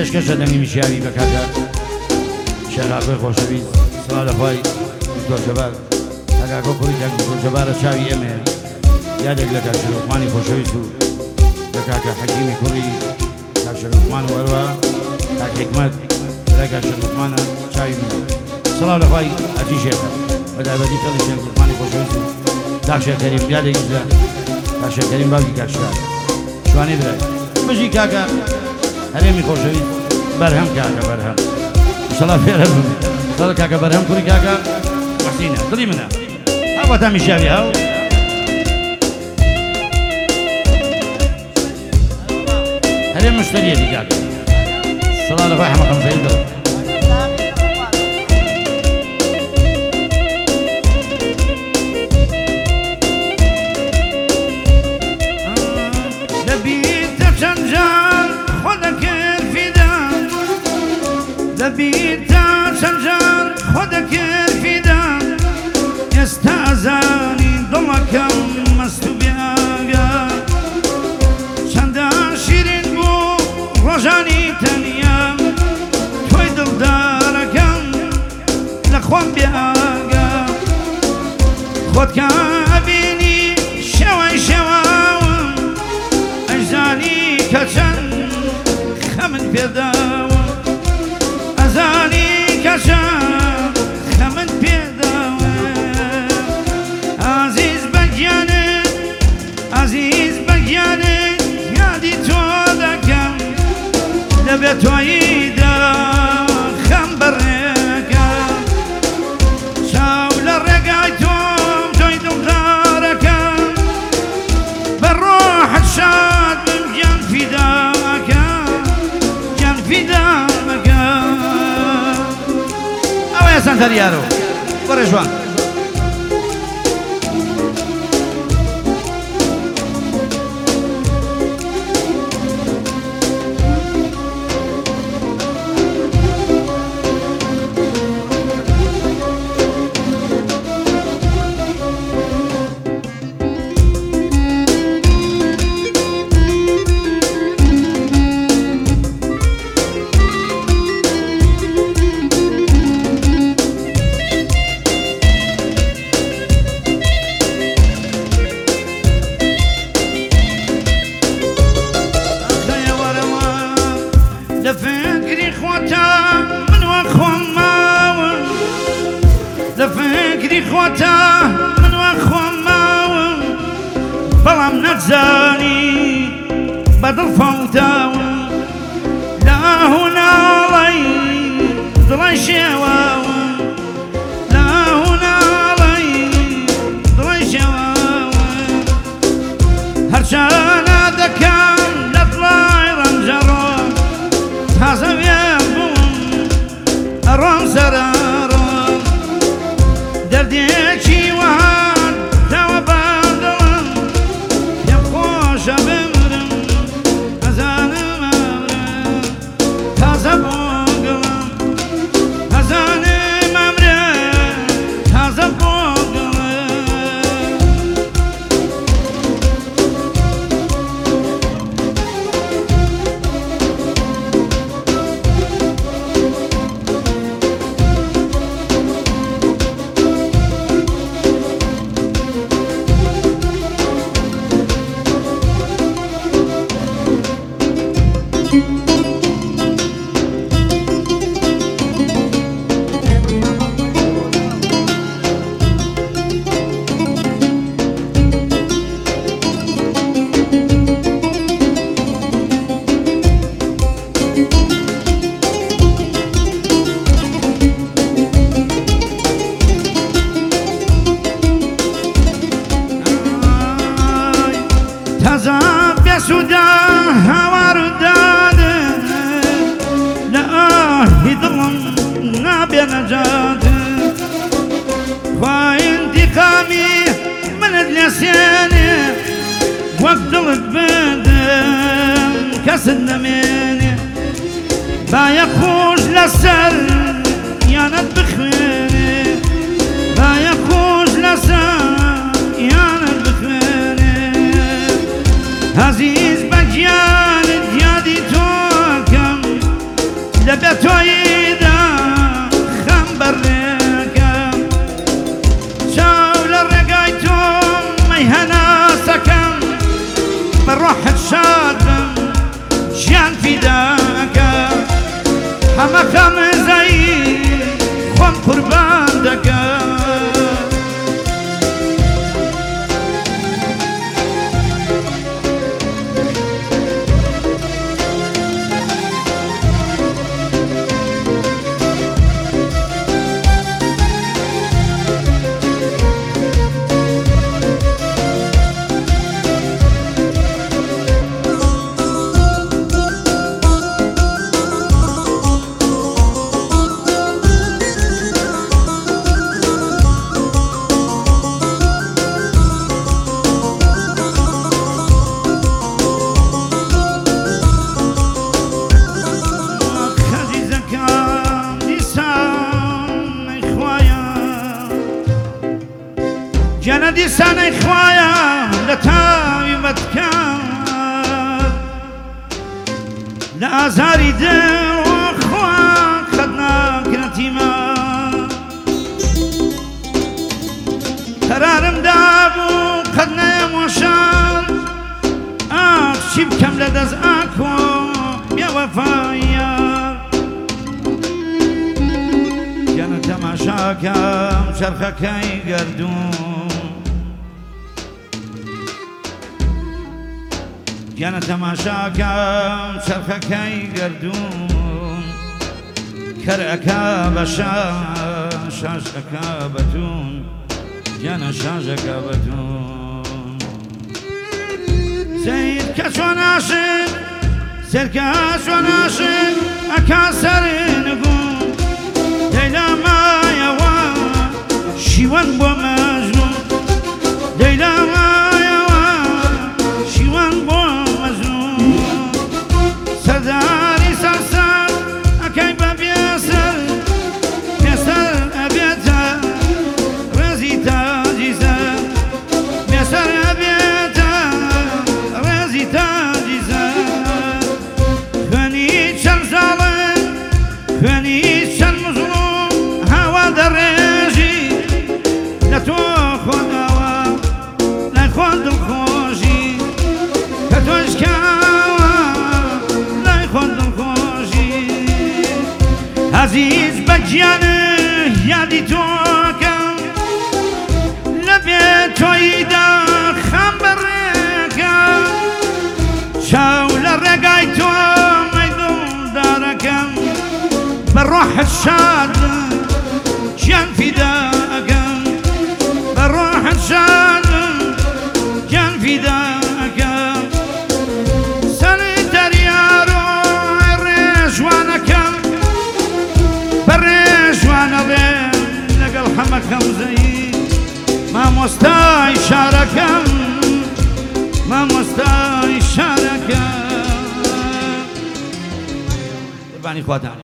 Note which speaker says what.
Speaker 1: پێشکەشە دەنگی میشیاوی بە کاکە شێخاکۆی خۆشەویست سڵاو لەخوای دکتۆر ئەگاکۆ کوڕی دکتۆر جەبارە چاوی ئێمێ یادێک لە کاک شەرۆخمانی خۆشەویست و لە کاکە حەکیمی کوڕی کاک شەرۆخمان و وەروە کاک حکمەت لە کاک شەرۆخمانە چاوی من سڵاو لەخوای ئەتی شێخە بەدابەتی کەڵی شێخمانی خۆشەویست و کاک شێرکەریم یادێکیش لە کاک شێرکەریم باوکی کاک شار شوانێ برای بژی کاکە هەرێمی خۆشەویست بەرهەم کاکە بەرهەم ئینشەڵا فێرە بم دڵ کاکە بەرهەم کوڕی کاکە محسینە دڵی منە هەوە تا میشاوی هەو هەرێم مشتریەتی کاکە سڵاو لەخوای هەمە خەمسەری دڵ
Speaker 2: لبيتا شجر خدك الفدا يستأذاني ضلك مستبياغا شندا شيرين بو رجاني تانيا توي دل دارك لخوان بياغا خدك أبيني شوي شواو أجزاني كشن خمن بيداو أزاني كشان خمن بيداوي عزيز بقياني يادي تودكم لبيت ويدا خم بريكا شاول الرقايتوم جيدم داركا بالروح الشاد من جان فداك جان فداك
Speaker 1: سانتەریارۆ بەڕێ جوان
Speaker 2: لفكري خوتا من وخوم ماون لفكري خوتا من وخوم ماون بلام نتزاني بدل فوتاون لا هنا لي ضلي شواون لا هنا لي ضلي شواون هرشانا دكان لطلعي رمجرون تازه بیابون رام سرارم دردی چیوان دوا بادلم یم خوش بمرم ازانم امرم تازه بگلم ازانم امرم تازه بگلم سودا هوار داده لآهی دلم نابی نجاته خواه انتقامی من النسياني وقت دلت بدم كسد نميني بايا خوش لسر يانت بخويني بايا خوش لسر يانت بخويني عزيز بجيان ديادي توكم مەخەم زایی خۆم قوربان دەکەم جانا دیسانەی خوایە لە تایبەتکەم لە ئازاری دڵخوا قەت ناکرێتیمە قەرارم دابوو قەت نەیەمۆشان چی بکەم لە دەست ئاکۆ بێوەفایە جانا تەماشاکەم چەرخەکەی گەردوون جانا تەماشاکەم چەرخەکەی گەردوون کەرەکە بە شاشەکە بەتون جانا شاشەکە بەتون سەید کە چۆن عاشق سەرکە چۆن عاشق ئەکا سەرنگون دەیلا مایەوە شیوەن بۆ مەجنون دەیلا مایەوە شیوەن بۆ سەرداری سەرسەر ئەکەی بە بێسەر بێسەر ئەبێتە ڕێزی تاجی سەر بێسەر ئەبێتە ڕێزی تاجی سەر خوێنی چەند زاڵن خوێنی چەند مزڵوم هاوا دەڕێژی لە تۆ خۆناوە لای خۆ دڵخۆشی کە تۆش عزیز بەگیانە یادی تۆکەم لەبێ تۆیدا خەم بەڕێکەم چاو لە ڕێگای تۆ مەیدڵدارەکەم بە ڕۆحت شاد گیان فیداکەم بە ڕۆحت شاد گیان فیداکەم سەری دەریارۆ ڕێژوانەکەم بەڕێژوانە بێ لەگەڵ هەمەکەم زەی مامۆستای شارەکەم مامۆستای شارەکەم. قوربانی خواتان.